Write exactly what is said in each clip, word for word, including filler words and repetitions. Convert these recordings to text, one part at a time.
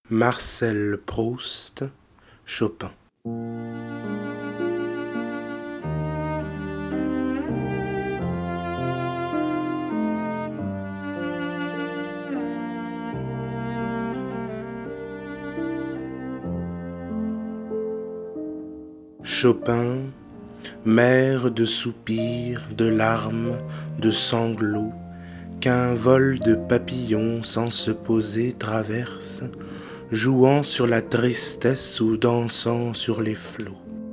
Marcel Proust, Chopin. Chopin, mer de soupirs, de larmes, de sanglots, qu'un vol de papillons sans se poser traverse, jouant sur la tristesse ou dansant sur les flots.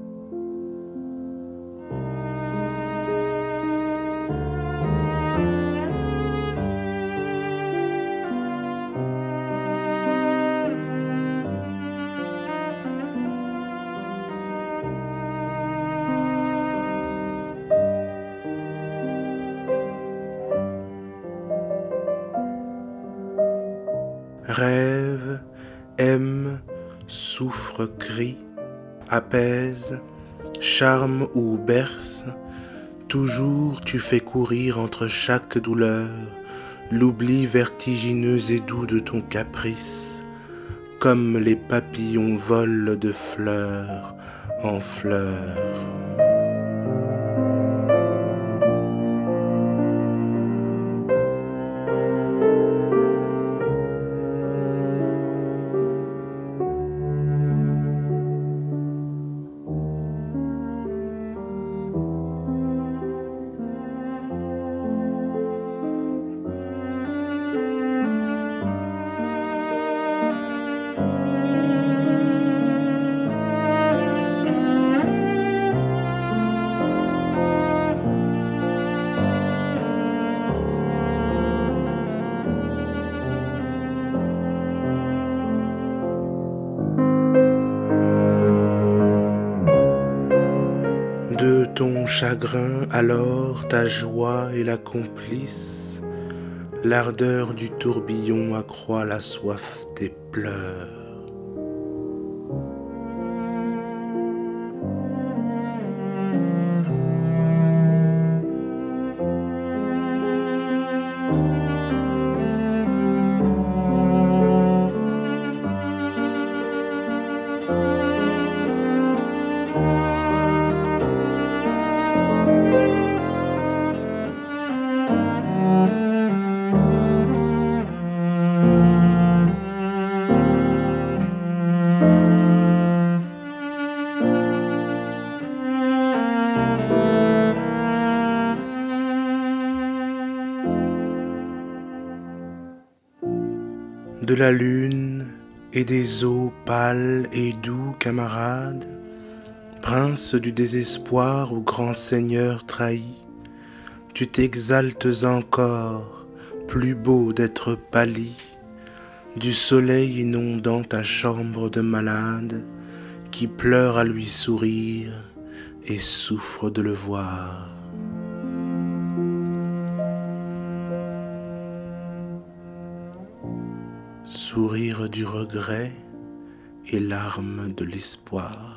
Rêve, aime, souffre, crie, apaise, charme ou berce, toujours tu fais courir entre chaque douleur l'oubli vertigineux et doux de ton caprice, comme les papillons volent de fleur en fleur. De ton chagrin alors ta joie est la complice, l'ardeur du tourbillon accroît la soif des pleurs. De la lune et des eaux pâles et doux camarades, prince du désespoir ou grand seigneur trahi, tu t'exaltes encore, plus beau d'être pâli, du soleil inondant ta chambre de malade, qui pleure à lui sourire et souffre de le voir. Sourire du regret et larmes de l'espoir.